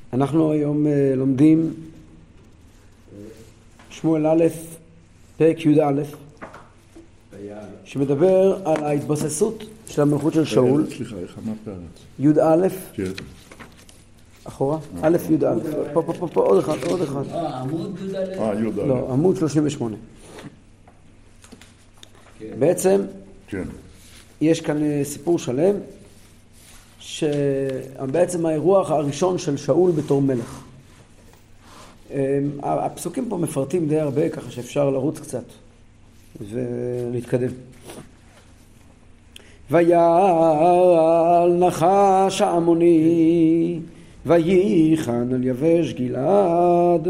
אנחנו היום לומדים שמואל א', פרק י' א', שמדבר על ההתבססות של המלכות של שאול. סליחה, איך אמרת? י' א', כן. אחורה, א' י' א', פה, עוד אחד. עמוד י' א'? י' א'. לא, עמוד 38. בעצם, כן. יש כאן סיפור שלם, שבעצם האירוע הראשון של שאול בתור מלך. הפסוקים פה מפרטים די הרבה, ככה שאפשר לרוץ קצת ולהתקדם. ויעל נחש העמוני, וייחן על יבש גלעד,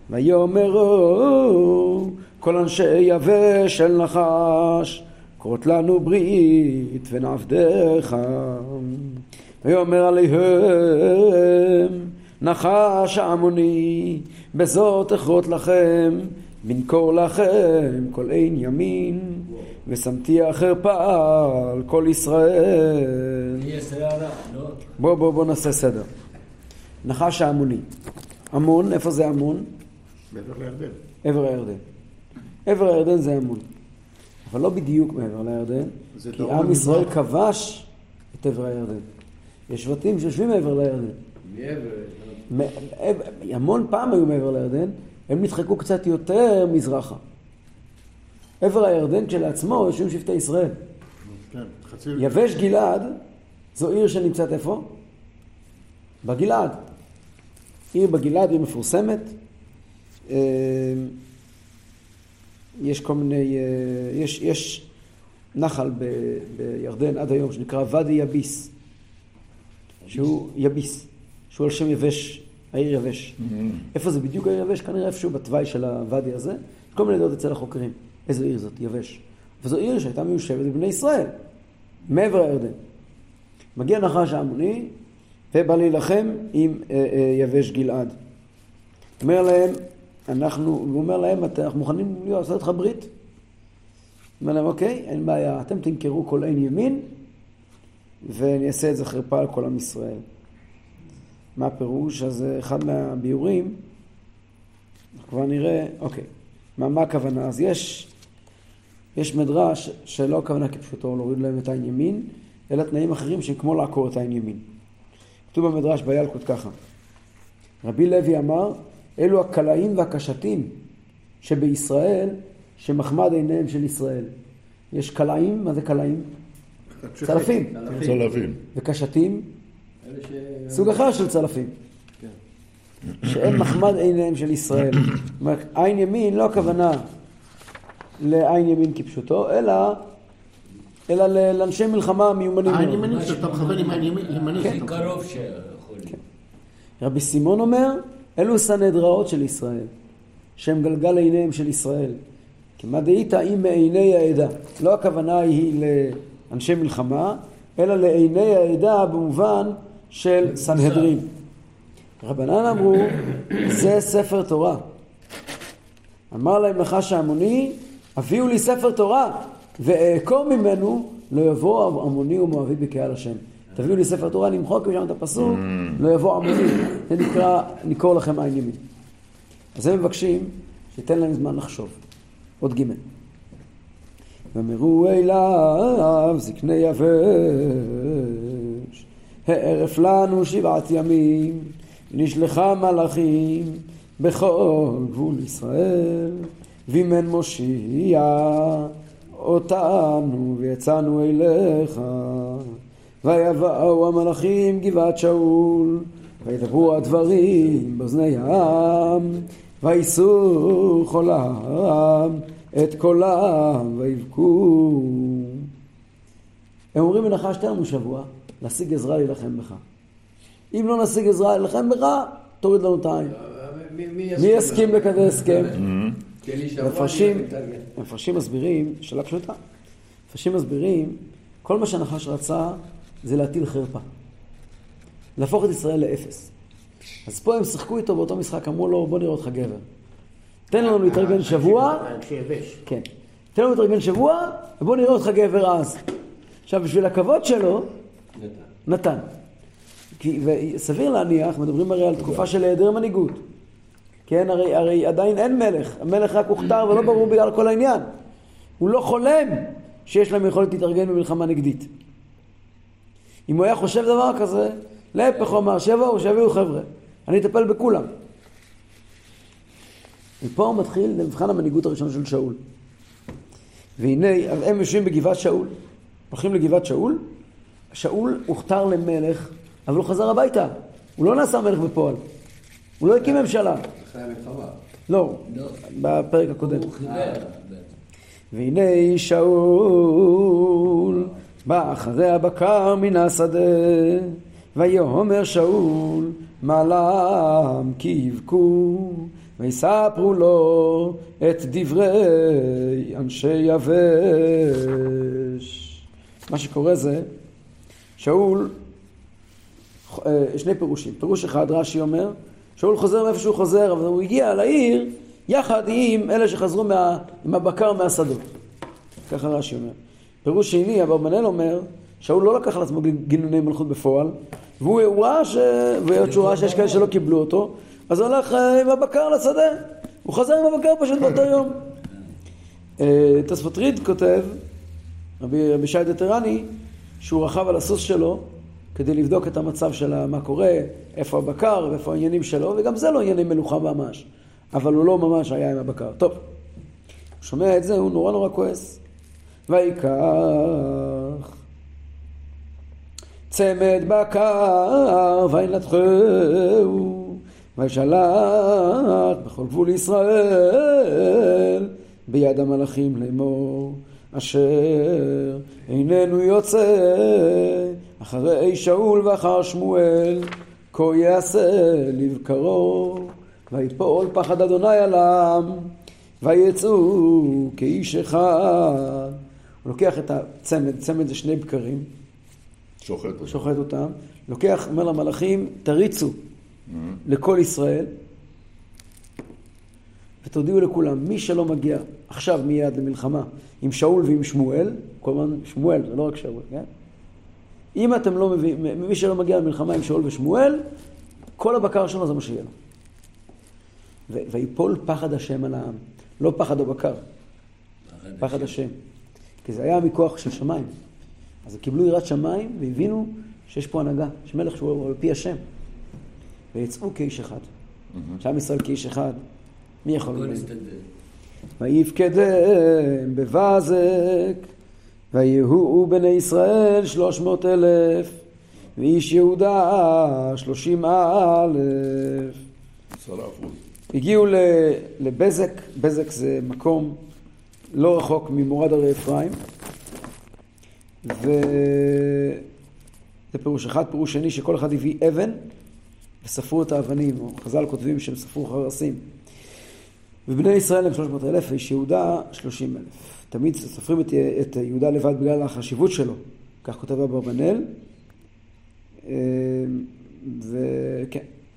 ויאמרו כל אנשי יבש אל נחש, כרות לנו ברית ונעבדך. ויאמר עליהם נחש העמוני, בזאת אכרות לכם, מנקור לכם כל עין ימין, ושמתי החרפה על כל ישראל. בוא נעשה סדר. נחש העמוני. עמון, איפה זה עמון? מעבר לירדן. עבר הירדן. עבר הירדן זה עמון. אבל לא בדיוק מעבר לירדן, כי עם ישראל כבש את עבר הירדן. יש שבטים שיושבים מעבר לירדן. המון פעם היו מעבר לירדן, הם נדחקו קצת יותר מזרחה. עבר הירדן כשלעצמו יושבים שבטי ישראל. יבש גלעד, זו עיר שנמצאת איפה? בגלעד. עיר בגלעד היא מפורסמת. יש כל מיני, יש נחל בירדן עד היום שנקרא ואדי יביס, שהוא יביס, שהוא על שם יבש, העיר יבש. איפה זה בדיוק העיר יבש? כנראה איפשהו בתוואי של הוואדי הזה. כל מיני דעות אצל החוקרים. איזו עיר זאת? יבש. וזו עיר שהייתה מיושבת בבני ישראל, מעבר הירדן. מגיע נחש העמוני ובא להילחם עם יבש גלעד. הוא אומר להם, אנחנו מוכנים לעשות לך ברית? הוא אומר להם, אוקיי, אין בעיה, אתם תנקרו כל עין ימין, ואני אעשה את זה חרפה על כל עם ישראל. מה הפירוש? אז אחד מהביורים, כבר נראה, אוקיי, מה הכוונה? אז יש מדרש שלא הכוונה כפשוטו, להוריד להם את העין ימין, אלא תנאים אחרים שכמו לעקור את העין ימין. כתוב במדרש בילקוט ככה, רבי לוי אמר, אלו הקלעים והקשתים שבישראל, שמחמד עיניהם של ישראל. יש קלעים, מה זה קלעים? צלפים. צלפים. וקשתים, סוג אחר של צלפים. שהם מחמד עיניהם של ישראל. עין ימין לא הכוונה לעין ימין כפשוטו, אלא לאנשי מלחמה מיומנים. העין ימין שאתה מכוון עם העין ימין. זה קרוב שיכול. רבי סימון אומר, אלו סנהדראות של ישראל, שהם גלגל עיניהם של ישראל. כמה דאית היא מעיני העדה. לא הכוונה היא לאנשי מלחמה, אלא לעיני העדה במובן של סנהדרים. רבנן אמרו, זה ספר תורה. אמר להם נחש העמוני, הביאו לי ספר תורה, ואעקור ממנו, לא יבוא עמוני ומואבי בקהל השם. תביאו לי ספר תורה, נמחוק משם את הפסוק, לא יבוא עמוני. זה נקרא, נקרא לכם עין ימין. אז הם מבקשים שייתן להם זמן לחשוב. עוד ג' ואמרו אליו זקני יבש, הערף לנו 7 ימים, ונשלחה מלאכים בכל גבול ישראל, וימן מושיע אותנו ויצאנו אליך. ויבואו המלאכים גבעת שאול, וידברו הדברים באוזני העם, ויישאו כל העם את קולם ויבכו. הם אומרים לנחש, תן לנו שבוע להשיג עזרה להילחם בך. אם לא נשיג עזרה להילחם בך, תוריד לנו את העין. מי יסכים לכזה הסכם? מפרשים מסבירים, שאלה פשוטה. מפרשים מסבירים, כל מה שהנחש רצה זה להטיל חרפה. להפוך את ישראל לאפס. אז פה הם שיחקו איתו באותו משחק, אמרו לו, בוא נראה אותך גבר. תן לנו להתארגן שבוע. כן. תן לנו להתארגן שבוע, ובוא נראה אותך גבר אז. עכשיו, בשביל הכבוד שלו, נתן. וסביר להניח, מדברים הרי על תקופה של היעדר מנהיגות. כן, הרי עדיין אין מלך. המלך רק הוכתר ולא ברור בגלל כל העניין. הוא לא חולם שיש להם יכולת להתארגן במלחמה נגדית. אם הוא היה חושב דבר כזה, להפך הוא אמר, שיביאו חבר'ה. אני אטפל בכולם. ופה מתחיל למבחן המנהיגות הראשון של שאול. והנה, הם יושבים בגבעת שאול. הולכים לגבעת שאול. שאול הוכתר למלך, אבל הוא חזר הביתה. הוא לא נעשה מלך בפועל. הוא לא הקים ממשלה. אחרי המלחמה. לא, בפרק הקודם. הוא חיבר. והנה שאול בא אחרי הבקר מן השדה, ויאמר שאול מעלם כי יבכו, ויספרו לו את דברי אנשי יבש. מה שקורה זה שאול, שני פירושים. פירוש אחד, רש"י אומר, שאול חוזר מאיפה שהוא חוזר, אבל הוא הגיע לעיר יחד עם אלה שחזרו עם הבקר מהשדות. ככה רש"י אומר. פירוש שני, אברבנאל אומר, שאול לא לקח על עצמו גינוני מלכות בפועל, והוא ראה שיש כאלה שלא קיבלו אותו, אז הוא הלך עם הבקר לשדה. הוא חזר עם הבקר פשוט באותו יום. תוספות ריד כותב, רבי שי דטרני, שהוא רכב על הסוס שלו, כדי לבדוק את המצב של מה קורה, איפה הבקר ואיפה העניינים שלו, וגם זה לא ענייני מלוכה ממש. אבל הוא לא ממש היה עם הבקר. טוב, הוא שומע את זה, הוא נורא כועס. ויקח צמד בקר וינתחהו, וישלח בכל גבול ישראל ביד המלאכים לאמור, אשר איננו יוצא אחרי שאול ואחר שמואל, כה יעשה לבקרו. ויפול פחד אדוני על העם, ויצאו כאיש אחד. הוא לוקח את הצמד, צמד זה שני בקרים, שוחט אותם, לוקח, אומר למלאכים, תריצו לכל ישראל, ותודיעו לכולם, מי שלא מגיע עכשיו מיד למלחמה עם שאול ועם שמואל, כלומר שמואל, זה לא רק שאול, כן? אם אתם לא מביאים, מי שלא מגיע למלחמה עם שאול ושמואל, כל הבקר שלו זה מה שיהיה לו. ויפול פחד השם על העם. לא פחד הבקר, פחד השם. כי זה היה מכוח של שמיים. אז קיבלו יראת שמיים והבינו שיש פה הנהגה, יש מלך שהוא על פי השם. ויצאו כאיש אחד. שעם ישראל כאיש אחד. מי יכול לומר? ויפקדם בבזק, ויהיו בני ישראל 300,000, ואיש יהודה 30,000. 10%. הגיעו לבזק, בזק זה מקום לא רחוק ממורד הרי אפרים, וזה פירוש אחד. פירוש שני, שכל אחד הביא אבן וספרו את האבנים, או חז"ל כותבים שהם ספרו חרסים. ובני ישראל הם 300,000, ואיש יהודה 30,000. תמיד סופרים את יהודה לבד בגלל החשיבות שלו, כך כותב אברבנאל, וכן.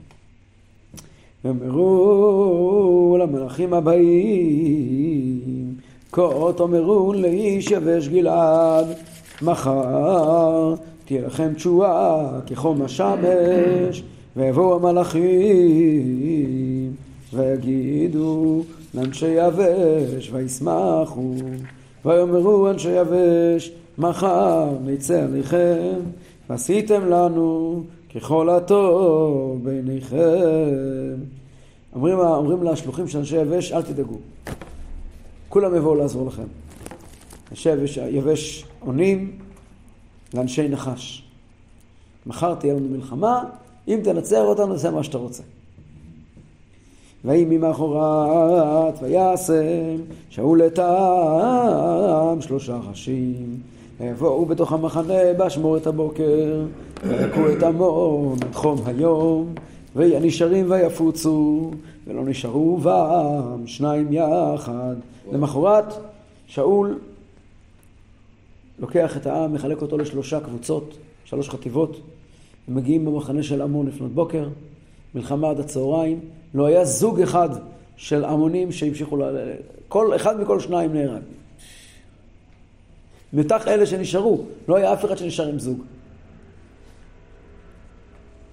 ואמרו למלאכים הבאים, כה תאמרו לאיש יבש גלעד, מחר תהיה לכם תשועה כחום השמש. ויבואו המלאכים ויגידו לאנשי יבש וישמחו, ויאמרו אנשי יבש, מחר נצא עליכם, ועשיתם לנו ככל הטוב בעיניכם. אומרים לשלוחים של אנשי יבש, אל תדאגו, כולם יבואו לעזור לכם. אנשי יבש עונים לאנשי נחש, מחר תהיה לנו מלחמה, אם תנצח אותנו נעשה מה שאתה רוצה. ויהי ממחרת ויעשם שאול את העם 3 ראשים, ויבואו בתוך המחנה באשמורת הבוקר, ויכו את עמון עד חום היום, והנשארים ויפוצו, ולא נשארו בעם 2 יחד. למחרת שאול לוקח את העם, מחלק אותו ל3 קבוצות, 3 חטיבות, ומגיעים במחנה של עמון לפנות בוקר, מלחמה עד הצהריים. לא היה זוג אחד של עמונים שהמשיכו, כל אחד מכל 2 נהרג. מתח אלה שנשארו, לא היה אף אחד שנשאר עם זוג.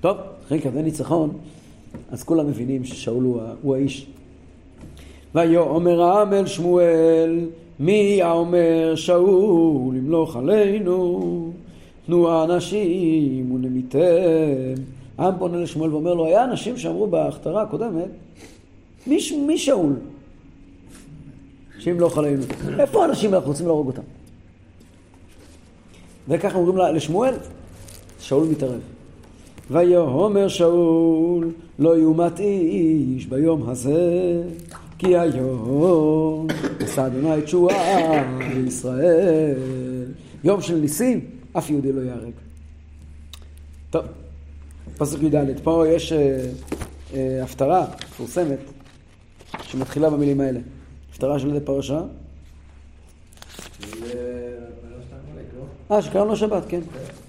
טוב, אחרי כזה ניצחון, אז כולם מבינים ששאול הוא האיש. ויאמר העם אל שמואל, מי האומר שאול ימלוך עלינו? תנו האנשים ונמיתם. העם פונה לשמואל ואומר לו, היה אנשים שאמרו בהכתרה הקודמת, מי שאול שימלוך עלינו? איפה האנשים אנחנו רוצים להרוג אותם? וככה אומרים לשמואל, שאול מתערב. ויאמר שאול, לא יומת איש ביום הזה, כי היום עשה אדוני תשועה לישראל. יום של ניסים, אף יהודי לא יהרג. טוב, פסוק י"ד. פה יש הפטרה מפורסמת שמתחילה במילים האלה. הפטרה של איזה פרשה? שקראנו שבת, כן.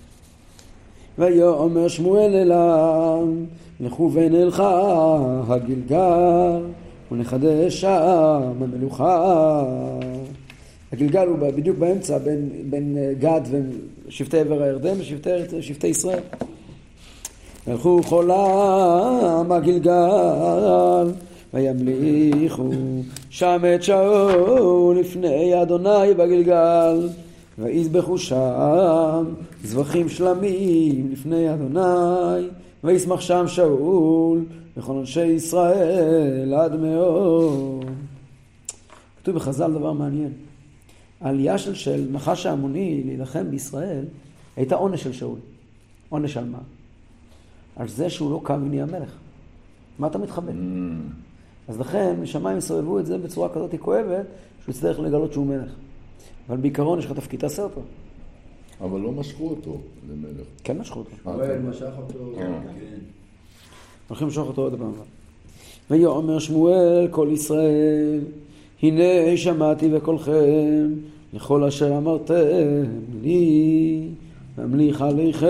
ויאמר שמואל אליו, לכו ונלכה הגלגל ונחדש שם המלוכה. הגלגל הוא בדיוק באמצע בין גד ושבטי עבר הירדן ושבטי ישראל. הלכו כל העם הגלגל וימליכו שם את שאול לפני אדוני בגלגל, ויזבחו שם זבחים שלמים לפני אדוני, וישמח שם שאול וכל אנשי ישראל עד מאוד. כתוב בחז"ל דבר מעניין. העלייה של נחש העמוני להילחם בישראל הייתה עונש של שאול. עונש על מה? על זה שהוא לא קם ונהיה מלך. מה אתה מתחבא? אז לכן משמיים סובבו את זה בצורה כזאת כואבת שהוא יצטרך לגלות שהוא מלך. אבל בעיקרון יש לך תפקיד, תעשה אותו. אבל לא משכו אותו למלך. כן משכו אותו. שמואל משך אותו. כן. הולכים לשוח אותו עוד פעם. ויאמר שמואל כל ישראל, הנה שמעתי בקולכם לכל אשר אמרתם לי, ממליך עליכם.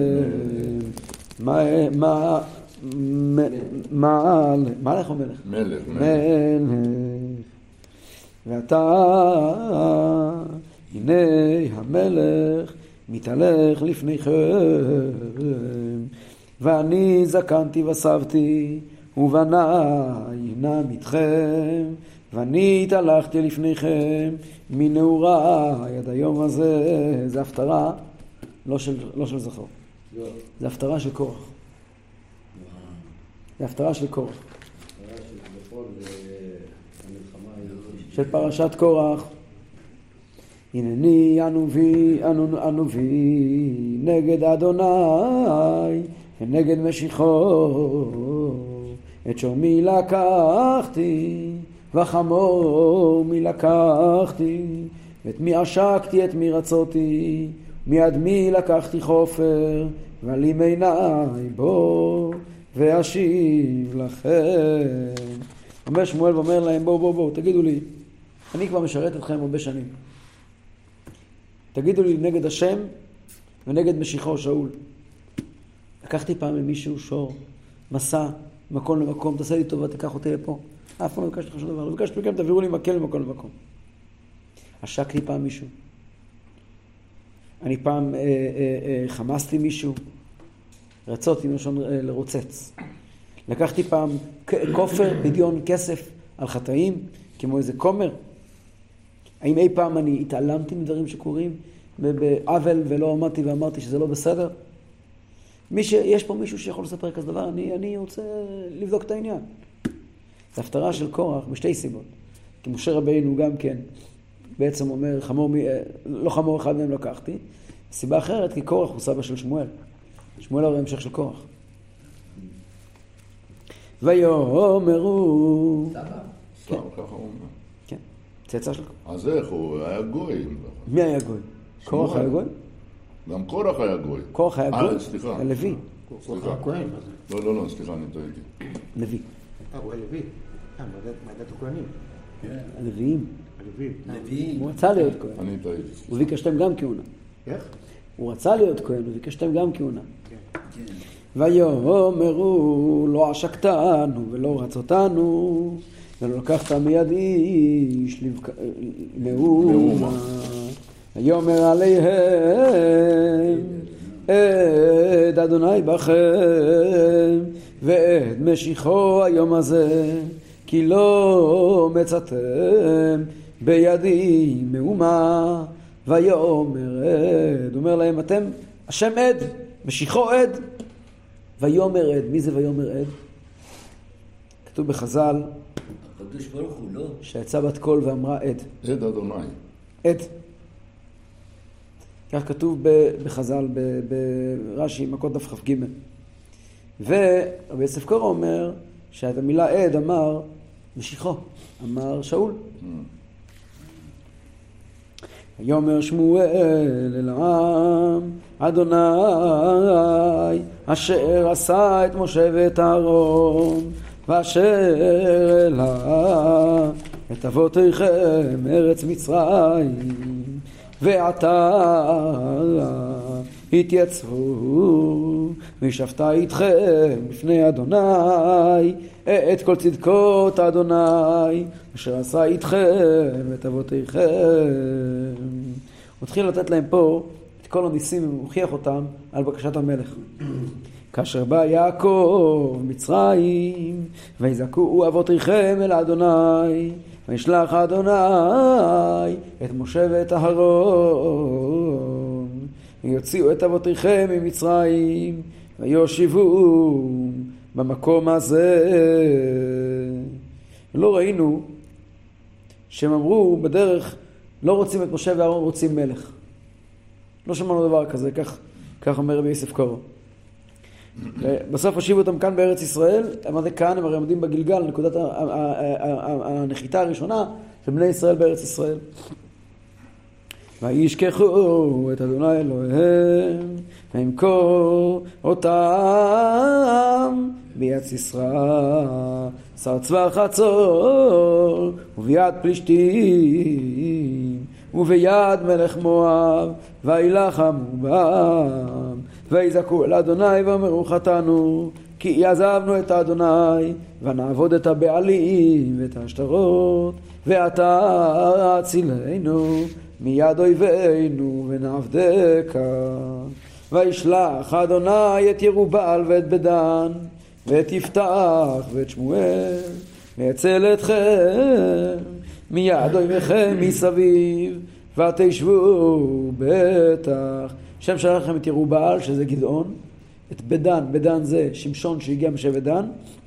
מה לך הוא מלך? מלך. ואתה, הנה המלך מתהלך לפניכם, ואני זקנתי וסבתי, ובניי נם איתכם, ואני התהלכתי לפניכם מנעוריי עד היום הזה. זה הפטרה לא של זכר, זה הפטרה של קורח. זה הפטרה של קורח, של פרשת קורח. הנני אנובי נגד אדוני ונגד משיחו, את שומי לקחתי וחמור מי לקחתי, ואת מי עשקתי את מי רצותי, מיד מי לקחתי חופר ועלים עיניי בו ואשיב לכם. אומר שמואל ואומר להם, בואו, תגידו לי, אני כבר משרת אתכם הרבה שנים. תגידו לי נגד השם ונגד משיחו שאול. לקחתי פעם ממישהו שור, מסע, מקום למקום, תעשה לי טובה, תיקח אותי לפה. אף פעם לא ביקשתי לך שום דבר, לא ביקשתי מכם, תעבירו לי מקל ממקום למקום. עשקתי פעם מישהו. אני פעם חמסתי מישהו, רצותי מלשון לרוצץ. לקחתי פעם כופר, פדיון כסף על חטאים, כמו איזה כומר. האם אי פעם אני התעלמתי מדברים שקורים בעוול ולא עמדתי ואמרתי שזה לא בסדר? יש פה מישהו שיכול לספר כזה דבר, אני רוצה לבדוק את העניין. זה הפטרה של קורח בשתי סיבות. כי משה רבינו גם כן בעצם אומר, לא חמור אחד מהם לקחתי. סיבה אחרת, כי קורח הוא סבא של שמואל. שמואל הוא המשך של קורח. ויאמרו... סבא, ככה הוא אומר. כן, צאצא של קורח. אז איך הוא היה גוי? מי היה גוי? קורח היה גוי? גם קורח היה גוי. קורח היה גוי? סליחה. הלוי. סליחה. הכהן. לא, סליחה, אני טעיתי. לוי. הוא הלוי. מעדת הכהנים. הלוויים. לוי. הוא רצה להיות כהן. אני טעיתי. הוא ביקש להם גם כהונה. איך? הוא רצה להיות כהן, הוא ביקש להם גם כהונה. כן. ויאמרו לא עשקתנו ולא רצותנו ולא לקחת מיד איש מאומה. ויאמר עליהם עד אדוני בכם ועד משיחו היום הזה, כי לא מצאתם בידי מאומה. ויאמר עד, אומר להם אתם השם עד, משיחו עד. ויאמר עד, מי זה ויאמר עד? כתוב בחז"ל הקדוש ברוך הוא, לא? שיצאה בת קול ואמרה עד. עד אדוני. עד. כך כתוב בחז"ל, ברש"י, מכות דף כ"ג. ורבי יוסף קארו אומר שאת המילה עד אמר משיחו, אמר שאול. ויאמר שמואל אל העם, אדוני אשר עשה את משה ואת אהרון, ואשר העלה את אבותיכם מארץ מצרים, ועתה התייצבו וישבתה איתכם לפני אדוני את כל צדקות אדוני אשר עשה איתכם את אבותיכם. הוא התחיל לתת להם פה את כל הניסים ומוכיח אותם על בקשת המלך. כאשר בא יעקב מצרים ויזעקו אבותיכם אל אדוני, וישלח אדוני את משה ואת אהרון, ויוציאו את אבותיכם ממצרים ויושיבו במקום הזה. לא ראינו שהם אמרו בדרך לא רוצים את משה ואהרון, רוצים מלך. לא שמענו דבר כזה, כך אומר רבי יוסף קארו. בסוף הושיבו אותם כאן בארץ ישראל. מה זה כאן? הם הרי עומדים בגלגל, נקודת הנחיתה הראשונה של בני ישראל בארץ ישראל. וישכחו את אדוני אלוהיהם וימכור אותם ביד סיסרא שר צבא חצור וביד פלישתים וביד מלך מואב, וילחמו בם ויזעקו אל אדוני ואמרו חטאנו כי עזבנו את אדוני ונעבוד את הבעלים ואת השטרות, ועתה הצילנו מיד אויבינו ונעבדך. וישלח אדוני את ירובעל ואת בדן ואת יפתח ואת שמואל ויצל אתכם מיד אויביכם מסביב ותשבו בטח. שם שלח לכם את ירובעל שזה גדעון, את בדן, בדן זה שמשון שהגיע משבט דן,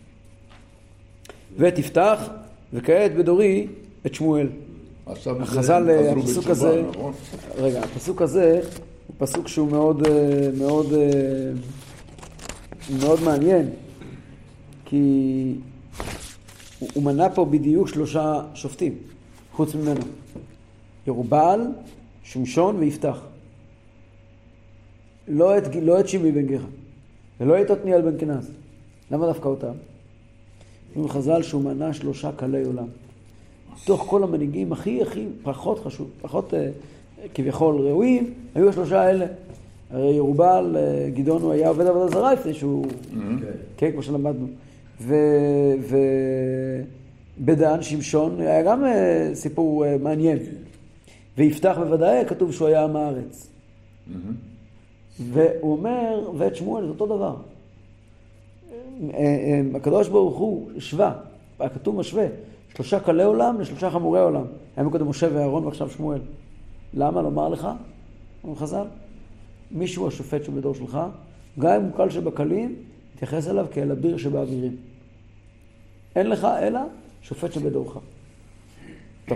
ואת יפתח, וכעת בדורי את שמואל. החז"ל, הפסוק הזה, רגע, הפסוק הזה הוא פסוק שהוא מאוד מעניין, כי הוא מנה פה בדיוק 3 שופטים חוץ ממנו, ירובעל, שמשון ויפתח. לא את שימי בן גרא ולא את עתניאל בן כנז. למה דווקא אותם? אומרים חז"ל שהוא מנה 3 קלי עולם. תוך כל המנהיגים הכי פחות חשוב, פחות כביכול ראויים, היו 3 האלה. הרי ירובעל, גדעון הוא היה עובד עבודה זרה לפני שהוא, כן, כמו שלמדנו. ובדן, שמשון, היה גם סיפור מעניין. ויפתח בוודאי כתוב שהוא היה עם הארץ. והוא אומר, ואת שמואל זה אותו דבר. הקדוש ברוך הוא שווה, הכתוב משווה, 3 קלי עולם ל3 חמורי עולם. היה מקודם משה ואהרון ועכשיו שמואל. למה? לומר לך, אומר חז"ל, מישהו השופט שבדור שלך, גם אם הוא קל שבקלים, תתייחס אליו כאל אביר שבאבירים. אין לך אלא שופט שבדורך. טוב.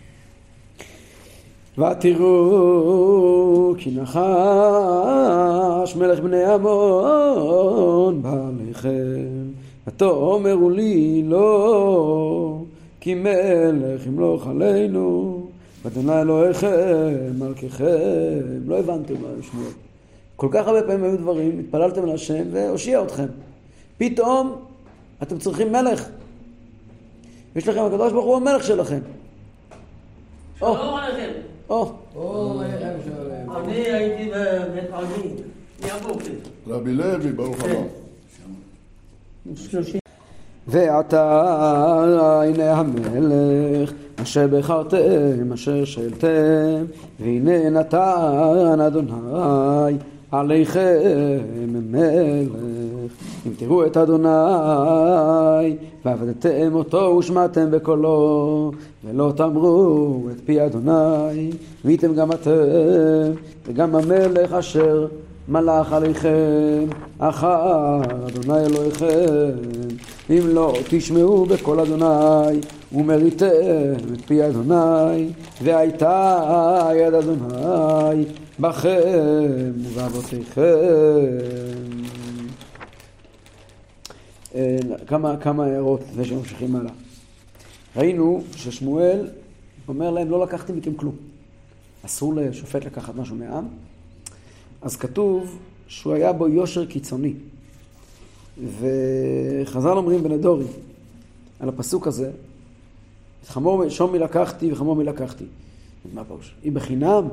ותראו כי נחש מלך בני עמון בא עליכם, ותאמרו לי לא, כי מלך ימלוך עלינו, ואדוני אלוהיכם מלככם. לא הבנתם מה שמואל. כל כך הרבה פעמים היו דברים, התפללתם על השם והושיע אתכם. פתאום אתם צריכים מלך. יש לכם הקדוש ברוך הוא המלך שלכם. שלום עליכם. אני הייתי בבית עלמין, מהבוקר. רבי לוי, ברוך הבא. ועתה הנה המלך אשר בחרתם אשר שאלתם, והנה נתן אדוני עליכם מלך, אם תראו את אדוני ועבדתם אותו ושמעתם בקולו, ולא תאמרו את פי אדוני, והייתם גם אתם וגם המלך אשר מלך עליכם אחר אדוני אלוהיכם, אם לא תשמעו בקול אדוני ומריתם את פי אדוני, והייתה יד אדוני בכם ובאבותיכם. כמה הערות לפני שממשיכים הלאה. ראינו ששמואל אומר להם לא לקחתי מכם כלום, אסור לשופט לקחת משהו מהעם. אז כתוב שהוא היה בו יושר קיצוני, וחז"ל אומרים בנדורי על הפסוק הזה, חמור שומי לקחתי וחמור מי לקחתי. מה פירוש? היא בחינם?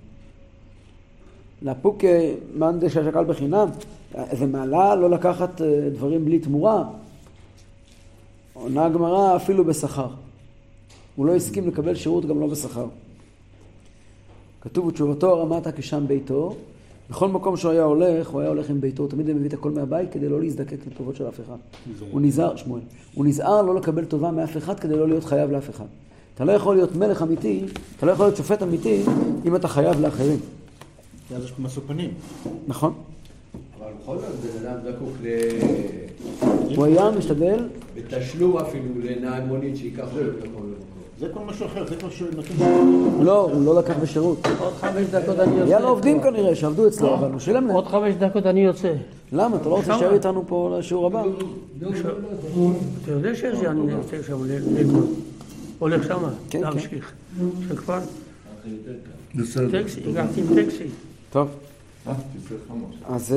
לפוק מאן דשקל בחינם? זה מעלה לא לקחת דברים בלי תמורה. עונה הגמרא אפילו בשכר. הוא לא הסכים לקבל שירות גם לא בשכר. כתוב ותשובתו הרמתה כשם ביתו, בכל מקום שהוא היה הולך, הוא היה הולך עם ביתו, תמיד הם מביא את הכל מהבית כדי לא להזדקק לטובות של אף אחד. הוא נזהר, שמואל, הוא נזהר לא לקבל טובה מאף אחד כדי לא להיות חייב לאף אחד. אתה לא יכול להיות מלך אמיתי, אתה לא יכול להיות שופט אמיתי אם אתה חייב לאחרים. זה יש משוא פנים. נכון. אבל בכל זאת, בן אדם זקוק הוא היה משתדל בתשלום אפילו לנהג מונית שיקח לו את הכל. זה כל משהו אחר, זה כבר שנתון. לא, הוא לא לקח בשירות. עוד 5 דקות אני יוצא. היה לו עובדים כנראה שעבדו אצלו, אבל הוא שילם להם. עוד 5 דקות אני יוצא. למה? אתה לא רוצה להישאר איתנו פה לשיעור הבא? אתה יודע שאני יוצא שם ללמוד. הולך שם, כן, להמשיך. שכבר? בסדר. טקסי, הגעתי עם טקסי. טוב. תצא חמוש. אז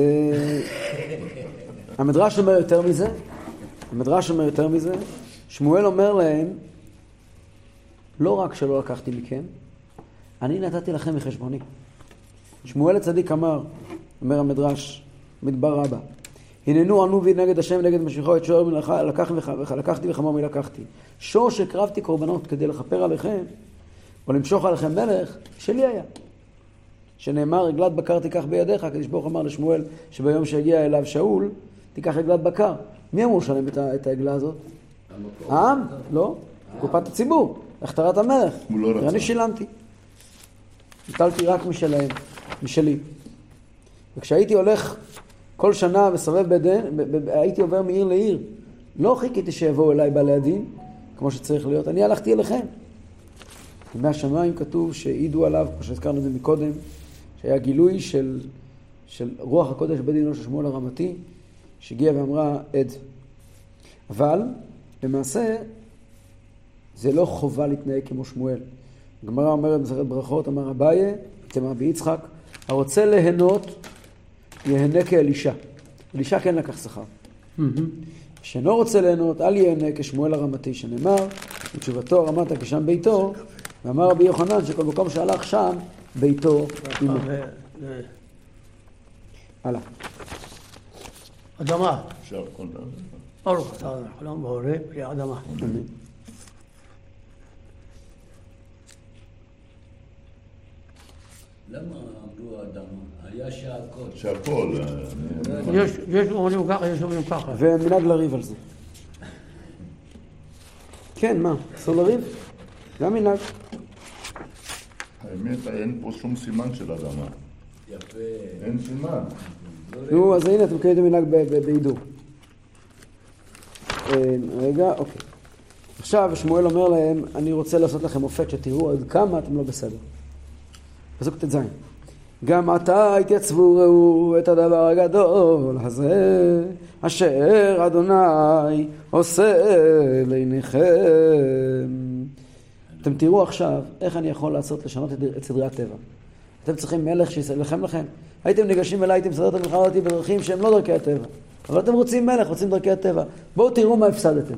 המדרש אומר יותר מזה, שמואל אומר להם, לא רק שלא לקחתי מכם, אני נתתי לכם מחשבוני. שמואל הצדיק אומר המדרש, מדבר רבה, הננו ענו בי נגד השם נגד משיחו את שור לקחתי וחמור מי לקחתי. שור שקרבתי קורבנות כדי לכפר עליכם, או למשוך עליכם מלך, שלי היה. שנאמר, רגלת בקר תיקח בידיך, הקדוש ברוך הוא אמר לשמואל שביום שהגיע אליו שאול, תיקח רגלת בקר. מי אמור לשלם את העגלה הזאת? העם? לא. קופת הציבור. הכתרת המלך. הוא לא רצה. אני שילמתי. נטלתי רק משלהם, משלי. וכשהייתי הולך כל שנה וסובב בדן, הייתי עובר מעיר לעיר. לא חיכיתי שיבואו אליי בעלי הדין, כמו שצריך להיות. אני הלכתי אליכם. מהשמיים כתוב שהעידו עליו, כמו שהזכרנו את זה מקודם, שהיה גילוי של רוח הקודש בית דינו של שמואל הרמתי, שהגיעה ואמרה עד. אבל למעשה זה לא חובה להתנהג כמו שמואל. הגמרא אומרת במסכת ברכות, אמר אביי, תמר ביצחק, הרוצה ליהנות יהנה כאלישע. אלישע כן לקח שכר. שאינו רוצה ליהנות אל יהנה כשמואל הרמתי, שנאמר ותשובתו הרמתה כשם ביתו, ואמר רבי יוחנן שכל מקום שהלך שם ביתו עמו. הלאה. אדמה. אפשר כל דבר. ברוך אתה חלום בהורה בלי אדמה. למה אמרו אדמה? היה שהכל. שהכל. יש אומרים ככה, יש אומרים ככה. ומנהג לריב על זה. כן, מה? אסור לריב? גם מנהג. האמת, אין פה שום סימן של אדמה. יפה. אין סימן. נו, אז הנה, אתם קוראים את המנהג בהידור. רגע, אוקיי. עכשיו שמואל אומר להם, אני רוצה לעשות לכם מופת שתראו עד כמה אתם לא בסדר. פסוק ט"ז. גם עתה התייצבו ראו את הדבר הגדול הזה, אשר אדוני עושה לעיניכם. אתם תראו עכשיו איך אני יכול לשנות את סדרי הטבע. אתם צריכים מלך שיסלחם לכם. הייתם ניגשים אליי, הייתם מסדרים את המלחמה אותי בדרכים שהם לא דרכי הטבע. אבל אתם רוצים מלך, רוצים דרכי הטבע. בואו תראו מה הפסדתם.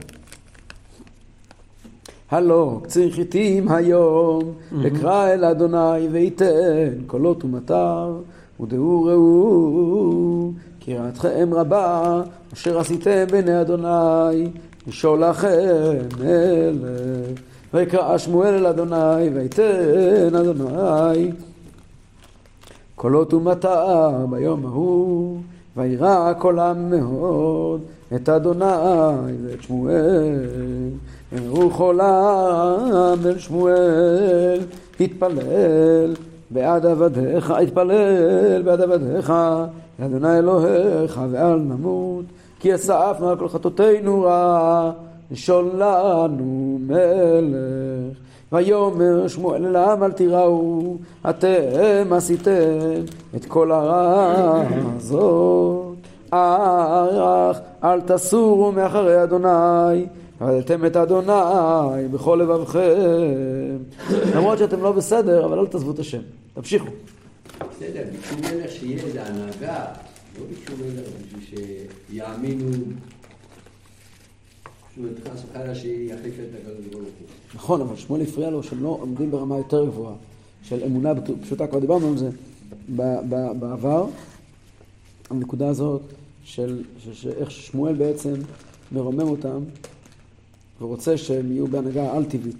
הלא, קציר חיתים היום, אקרא אל אדוני וייתן קולות ומטר, ודעו ראו, כי רעתכם רבה, אשר עשיתם בעיני אדוני, לשאול לכם מלך. ויקרא שמואל אל אדוני, וייתן אדוני קולות ומטר ביום ההוא, וירא כל העם מאוד את אדוני ואת שמואל. אמרו כל העם אל שמואל, התפלל בעד עבדיך, התפלל בעד עבדיך, לאדוני אלוהיך, ואל נמות, כי אספנו על כל חטאותינו רע, לשאול לנו מלך. ויאמר שמואל אל העם, אל תיראו, אתם עשיתם את כל הרע הזאת, אך אל תסורו מאחרי אדוני, ועבדתם את אדוני בכל לבבכם. למרות שאתם לא בסדר, אבל אל תעזבו את השם, תמשיכו. בסדר, ביקשו מלך שיהיה איזה הנהגה, לא ביקשו מלך בשביל שיאמינו שהוא התחס וחלה שיחליף את הקדוש ברוך הוא. נכון, אבל שמואל הפריע לו שהם לא עומדים ברמה יותר גבוהה של אמונה פשוטה, כבר דיברנו על זה בעבר, הנקודה הזאת של איך שמואל בעצם מרומם אותם ורוצה שהם יהיו בהנהגה על טבעית.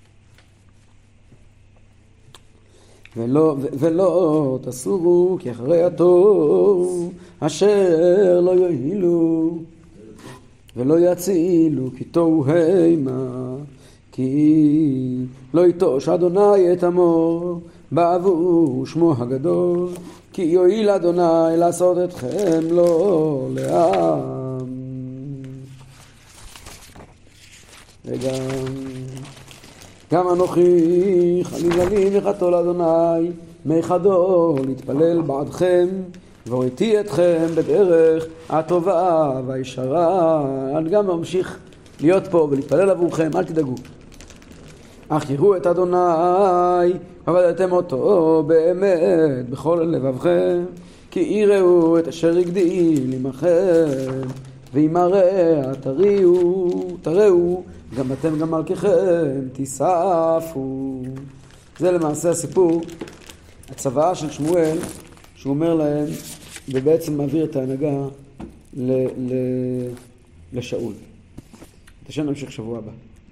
ולא תסורו כי אחרי התור אשר לא יועילו ולא יצילו כי תוהו המה, כי לא יטוש אדוני את עמו בעבור שמו הגדול, כי יועיל אדוני לעשות אתכם לא לעם. גם אנוכי חלילה מחתו לאדוני מחדו להתפלל בעדכם, והוריתי אתכם בדרך הטובה והישרה. אני גם ממשיך להיות פה ולהתפלל עבורכם, אל תדאגו. אך יראו את אדוני עבדתם אותו באמת בכל לבבכם, כי יראו את אשר הגדיל עמכם, ואם הרע תראו גם אתם גם מלככם תיספו. זה למעשה הסיפור, הצוואה של שמואל שהוא אומר להם ובעצם מעביר את ההנהגה לשאול. תשן נמשיך שבוע הבא.